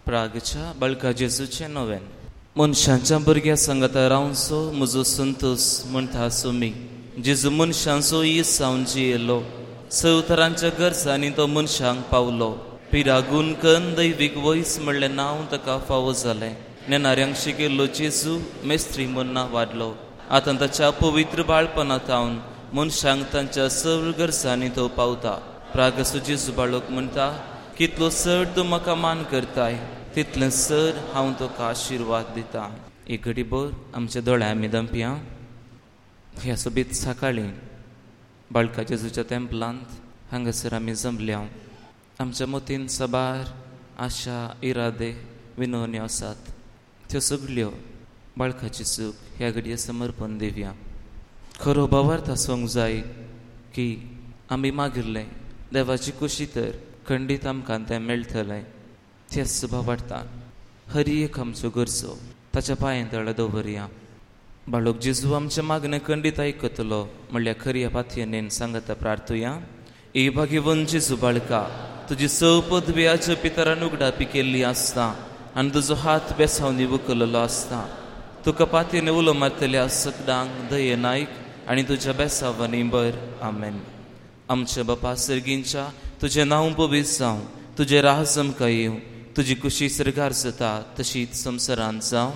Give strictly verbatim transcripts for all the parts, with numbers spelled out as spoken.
प्रागच्या बळका जेजूचे नोवेन. मनशांच्या भुरग्या सांगता रावसो म्हजो संतोष म्हणटा सुमी. जेजू मनशांचो ईस जावन जियेलो. सवतरांच्या गरजांनी तो मनशांक पावलो. पिरागून कन दैवीक वयस म्हणलें नांव ताका फावो जालें. नेणाऱ्यांक शिकिल्लो जेजू मेस्त्री म्हूण नांव वाडलो. आतां ताच्या पवित्र बाळपणांत हांव मनशांक तांच्या सगळ्या गरजांनी तो पावता. प्रागसो जेजू बाळोक म्हणटा, कितलो चड तूं म्हाका मान करताय तितलें चड हांव तुका आशिर्वाद दितां. एक घडीभर आमच्या दोळ्यां आमी दंपया. ह्या सोबीत सकाळीं बाळका जेजूच्या तेंपलांत हांगासर आमी जमल्या. आमच्या मतीन सबार आशा, इरादे, विनवण्यो आसात. त्यो सगळ्यो बाळकाची चूक ह्या घडये समर्पण दिवया. खरो भावार्थ आसूंक जाय की आमी मागिल्लें देवाची खुशी तर खंडीत आमकां तें मेळटलें. तेच भावार्थान हर एक आमच्यो गरजो ताच्या पांयां तळा दवरया. बाळक जेजू आमचे मागणें खंडीत आयकतलो म्हणल्यार खऱ्या पातयेन सांगता प्रार्थुया. ए भाग्यवन जेजू बाळका, तुजी सव पदव्याच्या पितरान उगडापी केल्ली आसता आनी तुजो हात बेसावनी उखललो आसता. तुका पातयेन उलो मारतल्या सगळ्यांक दयेन आयक आनी तुज्या बेसावांनी बर. आमेन. आमच्या बापा सर्गींच्या तुजें नांव पवित्र जावं, तुजें राज आमकां येवं, तुजी खुशी सरकार जाता तशीच संवसारांत जावं.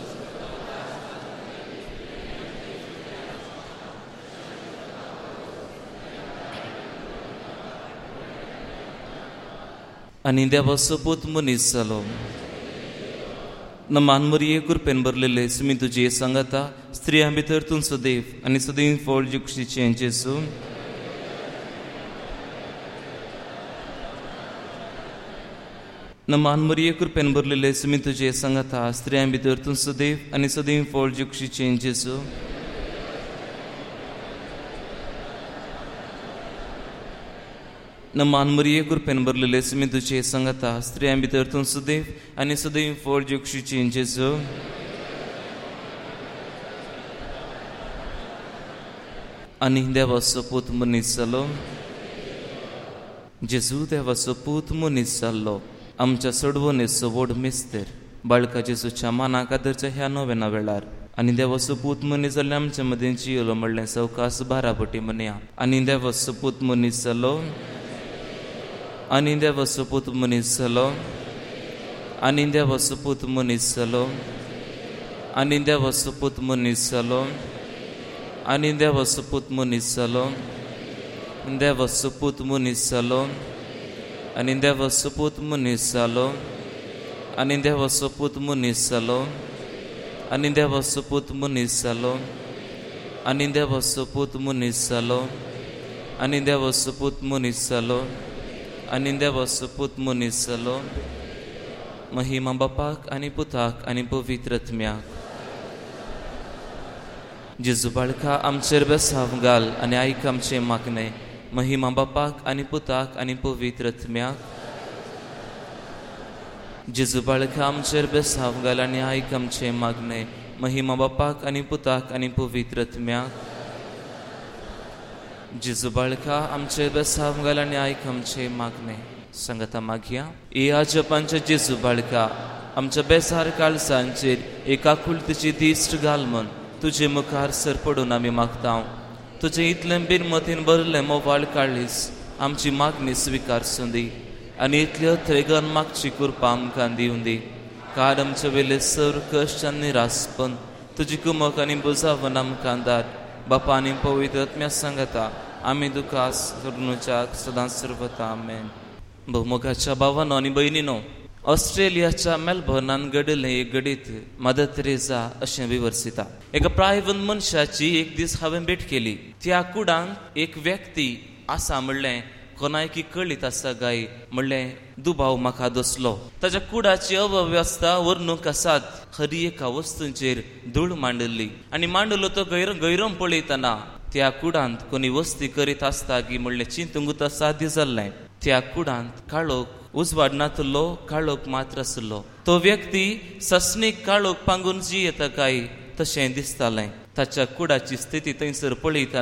आनी देवाचो पूत मनीस जालो. नमान मरिये कृपेन भरलेले सुमी तुजी सांगता स्त्रियां भितर तूं सदैव आनी सदैव फळ जुक्षीचें जेजू. नमान मरिये कृपेन भरलेले सुमी तुजी सांगता स्त्रियां भितर तूं सदैव आनी सदैव फळ जुक्षीचें जेजू. नमान मरिये कृपेन भरलेले सुमी तुजे सांगता स्त्रियां भितर तूं सदैव आनी सदैव फळ जुक्षीचें जेजू. आनी देवाचो पूत मनीस जालो. जेजू देवाचो पूत मनीस जाल्लो आमच्या सोडवणेचो व्हड मेस्तर बाळका जेजूच्या मानाक आदरच्या ह्या नव्याना वेळार आनी देवाचो पूत मनीस जाल्ले आमच्या मदीं जियेलो म्हणलें सवकास बारापटी म्हणया. आनी देवाचो पूत मनीस जालो. आनी देवाचो पूत मनीस जालो. आनी देवाचो पूत मनीस जालो. आनी देवाचो पूत मनीस जालो. आनी देवाचो पूत मनीस जालो. देवाचो पूत मनीस जालो. आनी देवाचो पूत मनीस जालो. आनी देवाचो पूत मनीस जालो. आनी देवाचो पूत मनीस जालो. आनी देवाचो पूत मनीस जालो. आनी देवाचो पूत मनीस जालो. आनी देवाचो पूत मनीस जालो. महिमा बापाक आनी पुताक आनी पवित्र आत्म्याक. जेजू बाळका आमचेर बेसाव घाल आनी आयक आमचें मागणें. महिमा बापाक आनी पुताक आनी पवित्र आत्म्याक. जेजू बाळका आमचेर बेसाव घाल आनी आयक आमचें मागणें. महिमा बापाक आनी पुताक आनी पवित्र आत्म्याक. जेजू बाळका आमचेर बेसाव घाल आनी आयक आमचें मागणें. सांगता मागया. ए आजपांच्या जेजू बाळका, आमच्या बेसार काळजांचेर एका कुलतेची दिश्ट घाल म्हण तुजे मुखार सर पडून आमी मागता. तुजें इतलें बिनमतीन भरलें मोवाळ काळीस आमची मागणी स्विकारसूं दी आनी इतल्यो थैगन मागची कृपा आमकां दिवं दी. काड आमचे वेले सर कश्ट आनी निरासपण तुजी कुमक आनी बुजावन आमकां दार. बापा आनी पवित्र आत्म्या सांगता आमी तुका करुणेच्याक सदांच सर्वता. आमेन. भौमोगाच्या भावांनो आनी भयणीनो, ऑस्ट्रेलियाच्या मेलबर्नान घडलें एक घडीत मदर तेरेसा अशें विवर्सिता. एका प्रायवन मनशाची एक दीस हांवें भेट केली. त्या कुडांत एक व्यक्ती आसा म्हणलें कोणायकी कळीत आसा गाय म्हणलें दुबाव म्हाका दसलो. ताच्या कुडाची अव्यवस्था वर्णूक आसात. खरी एका वस्तूंचेर धूळ मांडली आनी मांडलो तो गैर गैरम पळयतना त्या कुडांत कोणी वस्ती करीत आसता की म्हणलें चिंतूंक साध्य जाल्लें. त्या कुडांत काळोख उजवाडनातलो काळोख मात्र आसलो. तो व्यक्ती ससनीक काळोख पांगून जियेता काय तशें दिसतालें. ताच्या कुडाची स्थिती थंयसर पळयतना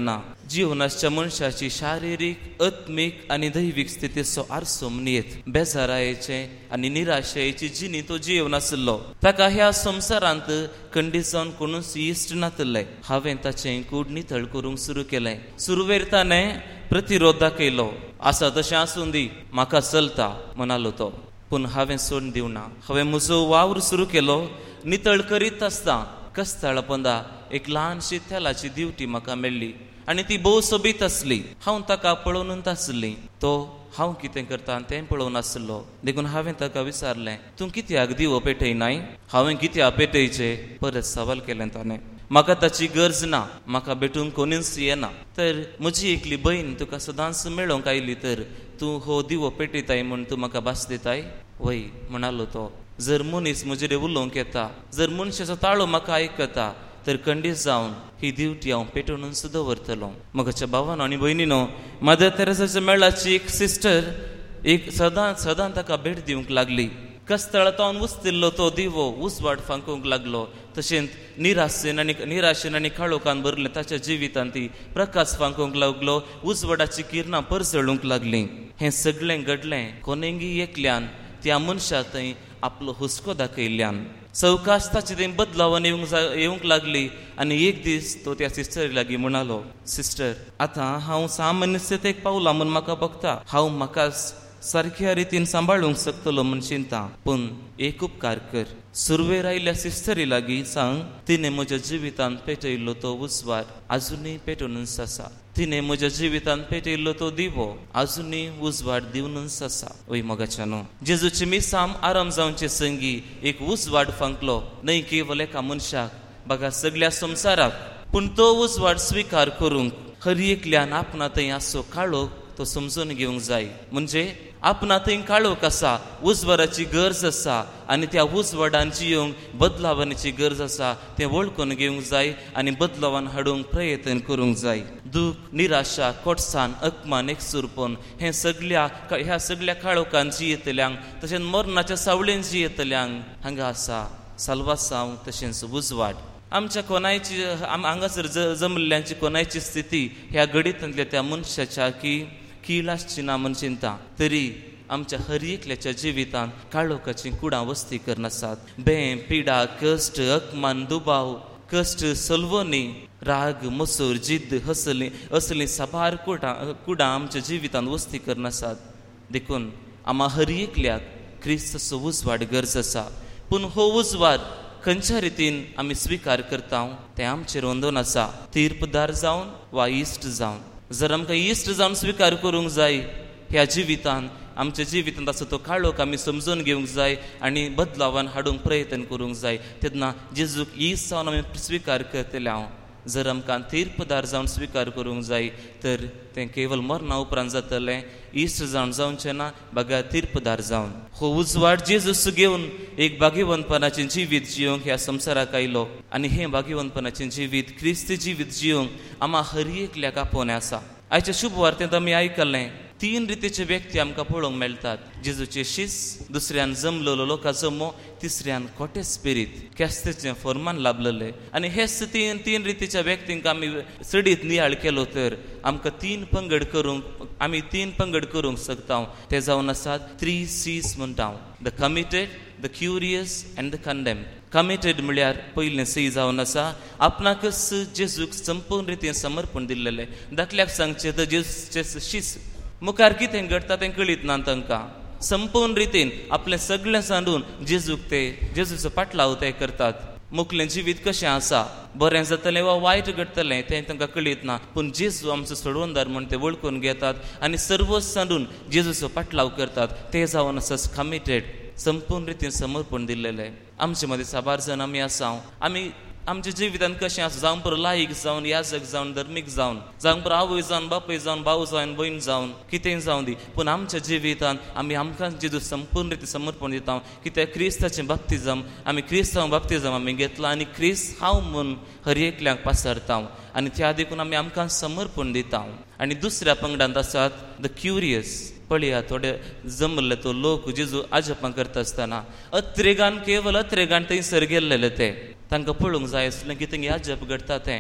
जिवनाच्या मनशाची शारिरीक आत्मीक आनी दैवीक स्थितीचो आरसो मनियेत बेजारायेचे आनी निराशेची जिणी तो जिवन आसलो. ताका ह्या संवसारांत खंडीत जावन कोणूच इश्ट नातले. हांवें ताचें कूड नितळ करूंक सुरू केलें. सुरवेर ताणें प्रतिरोध दाखयलो. आसा तशें आसूं दी, म्हाका चलता म्हणालो तो. पूण हांवें सोडून दिवना. हांवें म्हजो वावर सुरू केलो. नितळ करीत आसता कस्ताळपणा एक ल्हानशी तेलाची दिवटी म्हाका मेळ्ळी आनी ती भोव सोबीत आसली. हांव ताका पळोवनूच आसली. तो हांव कितें करता तें पळोवन आसलो. देखून हांवें ताका विचारलें, तूं कित्याक दिवो पेटयनाय? हांवें कित्याक पेटयचें परत सवाल केलें ताणें. म्हाका ताची गरज ना. म्हाका भेटूंक कोणूच येना. तर म्हजी एकली भयण तुका सदांच मेळोंक आयली तर तूं हो दिवो पेटयताय म्हूण तूं म्हाका भास दिताय? वय म्हणालो तो. जर मनीस म्हजेर उलोवंक येता, जर मनशाचो ताळो म्हाका आयकता, तर खंडीत जावन ही दिवटी हांव पेटोवन सुद्दां व्हरतलो. म्हज्या भावानो आनी भयणीनो, मदर तेरेसाच्या मेळाची एक सिस्टर एक सदां सदां ताका भेट दिवंक लागली. कस्तळांत उस्तिल्लो तो दिवो उसवाड फांकूंक लागलो. तशेंच निराशेन आनी निराशेन आनी काळोखान भरलें ताच्या जिवितांत ती प्रकाश फांकूंक लागलो. उजवाडाची किरणां परसळूंक लागलीं. हें सगळें घडलें कोणेंगी एकल्यान त्या मनशा थंय आपलो हुस्को दाखयल्यान. सवकास ताची थंय बदलावन येवंक येवंक लागली. आनी एक दीस तो त्या सिस्टरी लागीं म्हणालो, सिस्टर, आतां हांव सामान्य स्थितीक पावलां म्हूण म्हाका बगता. हांव म्हाका सारक्या रितीन सांबाळूंक शकतलो म्हूण चिंता. पूण एक उपकार कर, सुरवेर आयिल्ल्या सिस्टरी लागीं सांग, तिणें म्हज्या जिवितांत पेटयल्लो तो उजवाड आजुनूय पेटोवनूच आसा. तिणें म्हज्या जिवितांत पेटयल्लो तो दिवो आजुनूय उजवाड दिवनूच आसा. वय मोगाच्यानो, जेजूची मिसाम आराम जावचे संगी एक उजवाड फांकलो. न्हय केवल एका मनशाक, बघा सगळ्या संवसाराक. पूण तो उजवाड स्विकार करूंक हर एकल्यान आपणा थंय आसो काळोख तो समजून घेवंक जाय. म्हणजे आपणा थंय काळोख आसा, उजवाडाची गरज आसा आनी त्या उजवाडान जियोंक बदलावनाची गरज आसा तें वळखून घेवंक जाय आनी बदलावन हाडूंक प्रयत्न करूंक जाय. दूख, निराशा, कोटसाण, अकमान, एकसुरपण हें सगळ्या ह्या सगळ्या काळोखान जियेतल्यांक तशेंच मरणाच्या सावळेन जियेतल्यांक हांगा आसा साल्वासांव तशेंच उजवाड. आमच्या कोणायची हांगासर जमल्ल्यांची कोणायची स्थिती ह्या घडींतल्या त्या मनशाच्या की कील आसची ना म्हूण चिंता. तरी आमच्या हर एकल्याच्या जिवितांत काळोखाची कुडां वस्ती करन आसात. भें, पिडा, कश्ट, अकमान, दुबाव, कश्ट, सलवणी, राग, मसूर, जिद्द, हसली असली साबार कुडां कुडां आमच्या जिवितांत वस्ती करन आसात. देखून आम्हा हर एकल्याक क्रिस्ताचो उजवाड गरज आसा. पूण हो उजवाड खंयच्या रितीन आमी स्विकार करता तें आमचेर वंदून आसा. तीर्पदार जावन वा इश्ट जावन. जर आमकां इश्ट जावन स्विकार करूंक जाय ह्या जिवितांत, आमच्या जिवितांत आसा तो काळोख आमी समजून घेवंक जाय आनी बदलावन हाडूंक प्रयत्न करूंक जाय. तेन्ना जेजूक इश्ट जावन आमी स्विकार करतले. हांव जर आमकां तीर्पदार जावन स्विकार करूंक जाय तर तें केवल मरणा उपरांत जातलें. इश्ट जावन जावचें ना, बगा तीर्पदार जावन. हो उजवाड जेजूस घेवन एक भाग्यवंतपणाचें जिवीत जियोंक ह्या संवसाराक आयलो आनी हें भाग्यवंतपणाचें जिवीत क्रिस्त जिवीत जियोंक आम्हा हर एकल्याक आपोवणें आसा. आयच्या शुभवार्तेंत आमी आयकलें तीन रितीचे व्यक्ती आमकां पळोवंक मेळटात. जेजूचे शिस, दुसऱ्यान जमलेलो लोकांचो मोह, तिसऱ्यान खोटे स्पिरीत केस्तेचें फर्मान लाभलेलें. आनी हेच तीन तीन रितीच्या व्यक्तींक आमी चडीत नियाळ केलो तर आमकां तीन पंगड करूंक आमी तीन पंगड करूंक शकता. ते जावन आसात थ्री सीज म्हणटा, the committed, the curious and the condemned. Committed म्हळ्यार पयलें सी जावन आसा आपणाकच जेजूक संपूर्ण रितीन समर्पण दिल्लेलें. दाखल्याक सांगचें तर जेजूचें शिस मुखार कितें घडटा तें कळीत ना तांकां. संपूर्ण रितीन आपलें सगळें सांडून जेजूक ते जेजूचो पाटलाव ते करतात. मुखलें जिवीत कशें आसा, बरें जातलें वा वायट घडटलें तें तांकां कळीत ना. पूण जेजू आमचो सोडवणदार म्हूण ते वळखून घेतात आनी सर्व सांडून जेजूचो पाटलाव करतात. ते जावन आसा कमिटेड, संपूर्ण रितीन समर्पण दिल्लेलें. आमचे मदीं साबार जाण आमी आसा. आमी आमच्या जिवितांत कशें आसा, जावं बरो लायक जावन, याजक जावन, धर्मीक जावन, जावं बरो आवय जावन, बापूय जावन, भाव जावन, भयण जावन, कितेंय जावं दी. पूण आमच्या जिवितांत आमी आमकां जेजू संपूर्ण रितीन समर्पण दिता. कित्याक क्रिस्ताचें बाप्तिजम आमी क्रिस्तांव बाप्तिजम आमी घेतला आनी क्रिस्त हांव म्हूण हर एकल्याक पासरता आनी त्या देखून आमी आमकां समर्पण दिता. आनी दुसऱ्या पंगडांत आसात द क्युरियस. पळया थोडे जमले तो लोक जेजू आजपां करता आसतना अत्रेगान केवल अत्रेगान थंयसर गेल्लेले ते तांकां पळोवंक जाय आसलें की थंय आजप घडटा तें.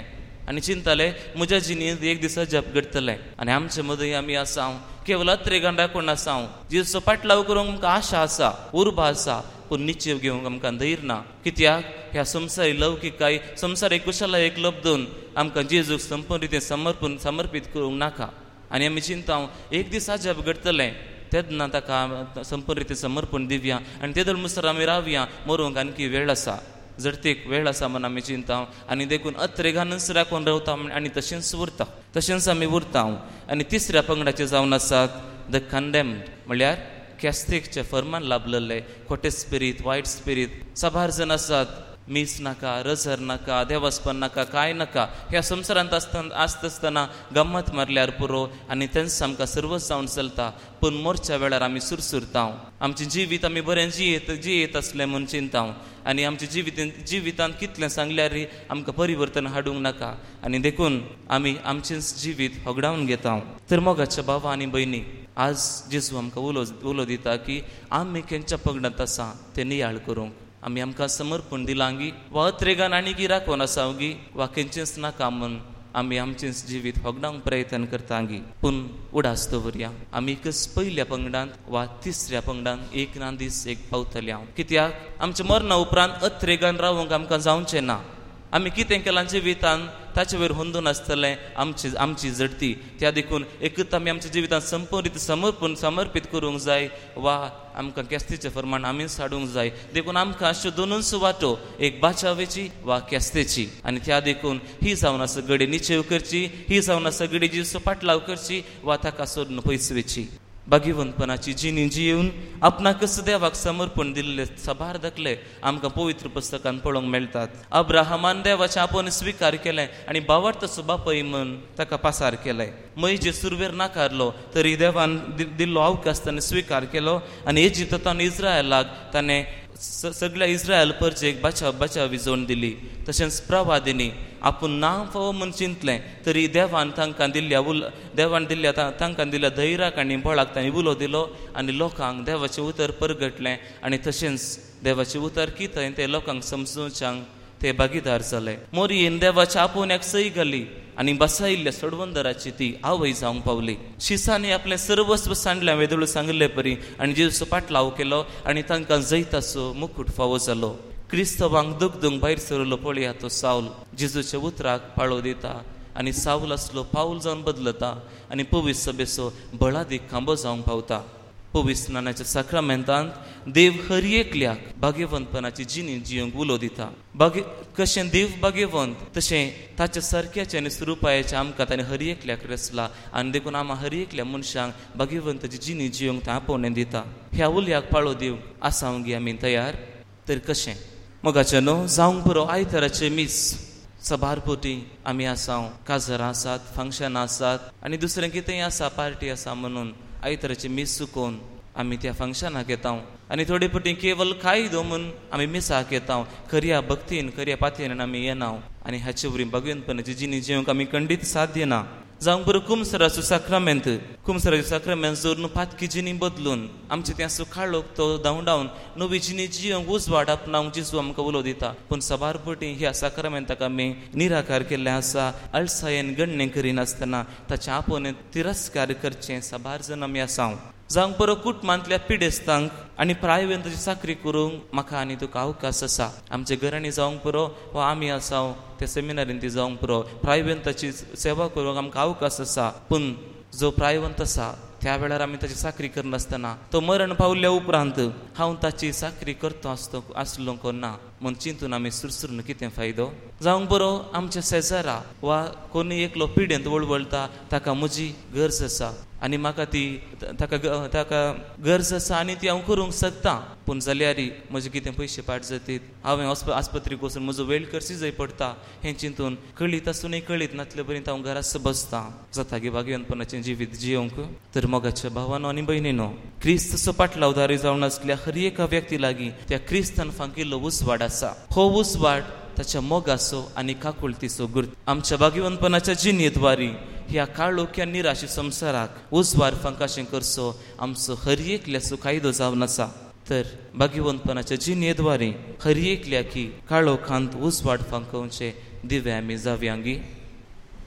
आनी चिंतले म्हज्या जिणेंत एक दिसा जप घडटलें आनी आमचे मदीं आमी आसा केवळ त्रेगान राखून आसा जेजूचो पाटलाव करूंक आमकां आशा आसा उर्बा आसा पूण निश्चय घेवंक आमकां धैर्य ना कित्याक ह्या संवसारी लौकिकाय संवसारीक कुशलायेक लबदून आमकां जेजूक संपूर्ण रितीन समर्पण समर्पीत करूंक नाका आनी आमी चिंता एक दिसा जप घडटलें तेन्ना ताका संपूर्ण रितीन समर्पण दिवया आनी तेदळ मुसर आमी रावया मरूंक आनकी वेळ आसा जरतेक वेळ आसा म्हण आमी चिंता आनी देखून अत्रेगानच राखून रावता आनी तशेंच उरता तशेंच आमी उरता आनी तिसऱ्या पंगडाचे जावन आसात द कंडेम्ड म्हळ्यार कॅस्तीकचे फर्मान लाभलेले खोटे स्पिरीत वायट स्पिरीत साबार जण आसात मीस नाका रजर नाका देवास्पन नाका कांय नाका ह्या संवसारांत आसतना आसतना गम्मत मारल्यार पुरो आनी तेंच आमकां सर्वच जावन चलता पूण मोरच्या वेळार आमी सुरसुरता आमचें जिवीत आमी बरें जियेत जियेत असलें म्हूण चिंता आनी आमच्या जिवितांत जिवितांत कितलें सांगल्यारय आमकां परिवर्तन हाडूंक नाका आनी देखून आमी आमचेंच जिवीत होगडावन घेता तर मोगाच्या भावा आनी भयणी आज जेजू आमकां उलो उलो दिता की आमी खंयच्या पंगडांत आसा तें नियाळ करूंक आमी आमकां समर्पण दिलांगी वा अत्रेगान आनी राखून आसावगी वा खंयचेंच नाका म्हूण आमी आमचेंच जिवीत होगडावंक प्रयत्न करतांगी पूण उडास दवरया आमी एकच पयल्या पंगडांत वा तिसऱ्या पंगडांत एक ना दीस एक पावतले हांव कित्याक आमच्या मरणा उपरांत अत्रेगान रावंक आमकां जावचें ना आमी कितें केलां जिवितांत ताचे वयर हुंदून आसतलें आमची आमची जडती त्या देखून एकच आमी आमच्या जिवितांत संपूर्ण रितीन समर्पण समर्पीत करूंक जाय वा आमकां केस्तेचे फर्माण आमीच हाडूंक जाय देखून आमकां अश्यो दोनूच वाटो एक बाचावेची वा केस्तेची आनी त्या देखून ही जावन आसा घडी निचेव करची ही जावन आसा घडी जेजूचो पाटलाव करची वा ताका सोडून पयसवेची भाग्यवंतपणाची जिणी जियेवन आपणाकच देवाक समर्पण दिल्ले साबार दाखले आमकां पवित्र पुस्तकांत पळोवंक मेळटात अब्राहमान देवाचें आपूण स्विकार केलें आनी बावार्थचो बापय म्हूण ताका पासार केलें मयजे सुरवेर नाकारलो तरी देवान दिल्लो अवकाश ताणें स्विकार केलो आनी इजिप्तांत इस्रायलाक ताणें सगळ्या इस्रायल परजेक बचाव बचाव विजोवन दिली तशेंच प्रवादिनी आपूण नांव फावो म्हूण चिंतलें तरी देवान तांकां दिल्ल्या उल देवान दिल्ल्या तांकां दिल्ल्या धैर्याक आनी बळाक तांणी उलो दिलो आनी लोकांक देवाचें उतर परगटलें आनी तशेंच देवाचें उतर कितें तें लोकांक समजुवच्यांक ते भागीदार जाले मोरयेन देवाच्या आपोवण्याक सई घाली आनी बसायिल्ल्या सोडवंदराची ती आवय जावंक पावली शिसांनी आपलें सर्वस्व सांडलें वेदोळ सांगले परी आनी जेजूचो पाटलाव केलो आनी तांकां जैताचो मुकुट फावो जालो क्रिस्तवांक दुगदूंक भायर सरलो पळया तो सावल जेजूच्या उतराक पाळो दिता आनी सावल आसलो पावल जावन बदलता आनी पवित्र सभेचो बळादीक खांबो जावंक पावता पवित्र स्नानाच्या साक्रामेंतांत देव हर एकल्याक भाग्यवंतपणाची जिणी जियोंक उलो दिता भाग्य कशें देव भाग्यवंत तशें ताच्या सारक्याचे आनी स्वरुपायाचे आमकां ताणें हर एकल्याक रचला आनी देखून आमी हर एकल्या मनशांक भाग्यवंताची जिणी जियोंक तां आपोवणें दिता ह्या उल्याक पाळो दिवंक आसावंगी आमी तयार तर कशें मोगाचें न्हू जावंक बरो आयताराचे मीस सभारपोटी आमी आसाव काजरां आसात फंक्शनां आसात आनी दुसरें कितेंय आसा पार्टी आसा म्हणून आयताराची मीस चुकोवन आमी त्या फंक्शनाक येता आनी थोडे पटी केवल खाय दवरून आमी मिसाक येता खऱ्या भक्तीन खऱ्या पातयेन आमी येना आनी हाचे वरी भगवंतपणाची जिणी जियोंक आमी खंडीत साध्य ना जावंक बरो कुमसराचो साक्रामेंत कुमसराचो साक्रामेंत जोरून पातकी जिणी बदलून आमचे त्या सुखाळोक तो धांवडावन नवी जिणी जियोंक उजवाड आपणावंक जेजू आमकां उलो दिता पूण सभारपटी ह्या साक्रामेंताक आमी निराकार केल्लें आसा अळसायेन गण्णे करिनासतना ताचे आपोवणें तिरस्कार करचें सभार जण आमी आसाव जावंक बरो कुटुंबांतल्या पिडेस्तांक आनी प्रायवेंताची साखरी करूंक म्हाका आनी तुका अवकाश आसा आमच्या घरांनी जावंक बरो वा आमी आसाव त्या सेमिनारीन ती जावंक बरो प्रायवेंताची सेवा करूंक आमकां अवकाश आसा पूण जो प्रायवंत आसा त्या वेळार आमी ताची साखरी करनासतना तो मरण पावल्या उपरांत हांव ताची साखरी करतो आसतो आसलो को ना म्हूण चिंतून आमी सुरसुरून कितें फायदो जावंक बरो आमच्या शेजारा वा कोणी एकलो पिडेंत वळवळटा ताका म्हजी गरज आसा आनी म्हाका ती ताका ताका गरज आसा आनी ती हांव करूंक शकता पूण जाल्यारय म्हजे कितें पयशे पाड जातात हांवें आस्पत्रेक वचून म्हजो वेळ करची जाय पडटा हें चिंतून कळीत आसुनूय कळीत नासले पर्यंत हांव घराच बसता जाता गे भाग्यवंतपणाचें जिवीत जियोंक तर मोगाच्या भावानो आनी भयणीनो क्रिस्तचो पाटलावधारी जावन आसल्या हर एका व्यक्ती लागीं त्या क्रिस्तान फांकिल्लो उसवाड आसा हो उसवाड ताच्या मोगाचो आनी काकुळतीचो गुर्त आमच्या भाग्यवंतपणाच्या जिणेद्वारी ह्या काळोख्या निराशी संवसाराक उजवार फांकाशें करचो आमचो हर एकल्याचो कायदो जावन आसा तर भाग्यवंतपणाच्या जिणेद्वारी हर एकल्या की काळोखांत उजवाड फांकोवचे दिवे आमी जावयांगी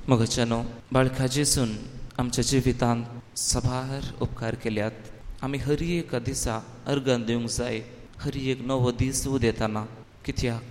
मोगाच्यानो बाळका जेसून आमच्या जिवितांत सभार उपकार केल्यात. आमी हर एका दिसा अर्गां दिवंक जाय. हर एक नवो दीस उदेताना. कित्याक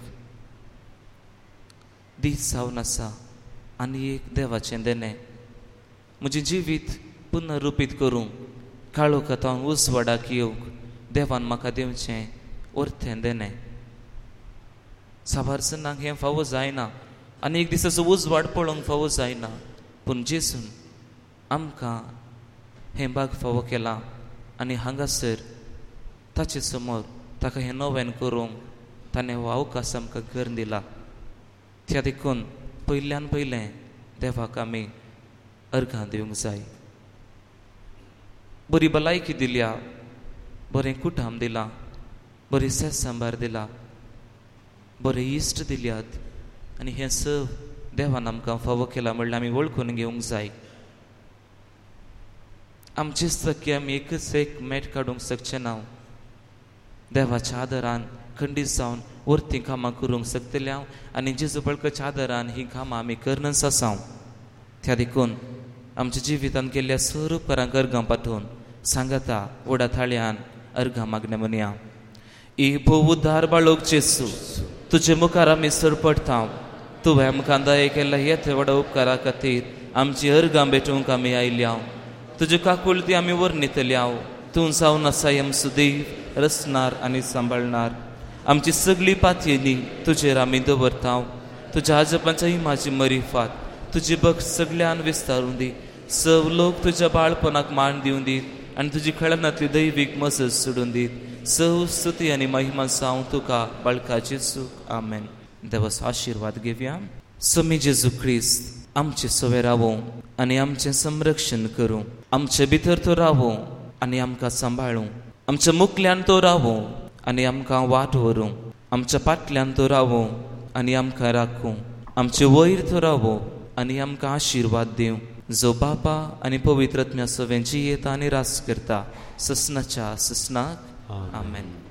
दीस जावन आसा आनी एक देवाचें देणें. म्हजें जिवीत पुनरुपीत करूंक काळोखांतल्यान उजवाडाक येवंक देवान म्हाका दिवचें उरतें देणें. साबारसनाक हें फावो जायना आनी एक दिसाचो उजवाड पळोवंक फावो जायना. पूण जेसून आमकां हें भाग फावो केलां आनी हांगासर ताचे समोर ताका हें नवें करूंक ताणें हो अवकाश आमकां करून दिला. त्या देखून पयल्यान पयलें देवाक आमी अर्घां दिवंक जाय. बरी भलायकी दिल्या, बरें कुटुंब दिलां, बरी सेस सांबार दिला, बरे इश्ट दिल्यात आनी हें सब देवान आमकां फावो केला म्हणल्यार आमी वळखून घेवंक जाय. आमचेच थकी आमी एकच एक मेट काडूंक शकचे ना. देवाच्या आदारान खंडीत जावन वर्ती कामां करूंक शकतले हांव आनी जेजू बळकाच्या आदारान ही कामां आमी करनच आसां. त्या देखून आमच्या जिवितांत केल्ल्या सर उपकारांक अर्गां पाठोवन सांगाता वडा थाळ्यान अर्गां मागणे म्हणया. ई भोव उद्धार बाळोक जेसू, तुजे मुखार आमी सरपडटा. तुवें आमकां दये केल्या येते व्हडा उपकारा खातीर आमची अर्गां भेटूंक आमी आयल्या. तुजे काकुळटी आमी वर्णितल्या. तूं जावन आसा आमचो देव, रचणार आनी सांबाळणार. आमची सगळी पातयेनी तुजेर आमी दवरता. तुज्या आजोबांच्या इमाची मरिफात तुजी भक्त सगळ्यान विस्तारून दी. सव लोक तुज्या बाळपणाक मान दिवन दीत आनी तुजी खळनांतली दैवीक मजत सोडून दीत. सव स्तुती आनी महिमा जावं तुका बाळका जेजूक. आमेन. देवाचो आशिर्वाद घेवया. समी जेजू क्रिस्त आमचे सवे रावो आनी आमचें संरक्षण करूं. आमचे भितर तो रावो आनी आमकां सांबाळूं. आमच्या मुखल्यान तो रावो आनी आमकां वाट व्हरूं. आमच्या फाटल्यान तो रावो आनी आमकां राखूं. आमचे वयर तो रावो आनी आमकां आशिर्वाद दिवं. जो बापा आनी पवित्र आत्म्या सवें जियेता आनी रास करता ससनाच्या ससनाक. आमेन.